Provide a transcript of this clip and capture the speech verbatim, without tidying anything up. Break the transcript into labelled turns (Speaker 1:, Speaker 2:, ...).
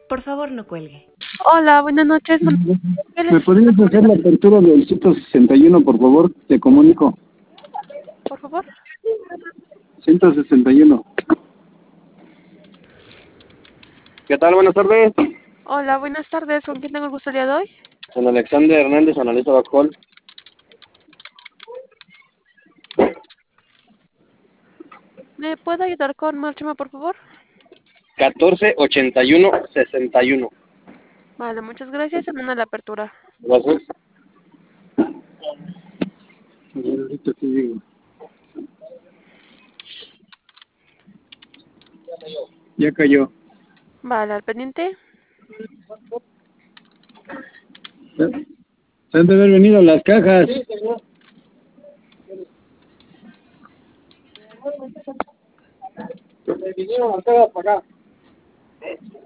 Speaker 1: Por favor, no cuelgue.
Speaker 2: Hola, buenas noches. ¿Qué
Speaker 3: ¿Me
Speaker 2: les-
Speaker 3: podrías hacer la apertura del ciento sesenta y uno, por favor? Te comunico.
Speaker 2: por favor?
Speaker 3: ciento sesenta y uno. ¿Qué tal? Buenas tardes.
Speaker 2: Hola, buenas tardes. ¿Con quién tengo el gusto el día de hoy?
Speaker 3: Con Alexander Hernández, analista de alcohol.
Speaker 2: ¿Me puede ayudar con Máxima, por favor?
Speaker 3: catorce ochenta y uno sesenta y uno.
Speaker 2: Vale, muchas gracias. En una la apertura.
Speaker 3: Gracias. Ahorita te digo. Ya cayó.
Speaker 2: Vale, al pendiente.
Speaker 3: Se han de haber venido las cajas. Sí, señor. Se vinieron las cajas para acá.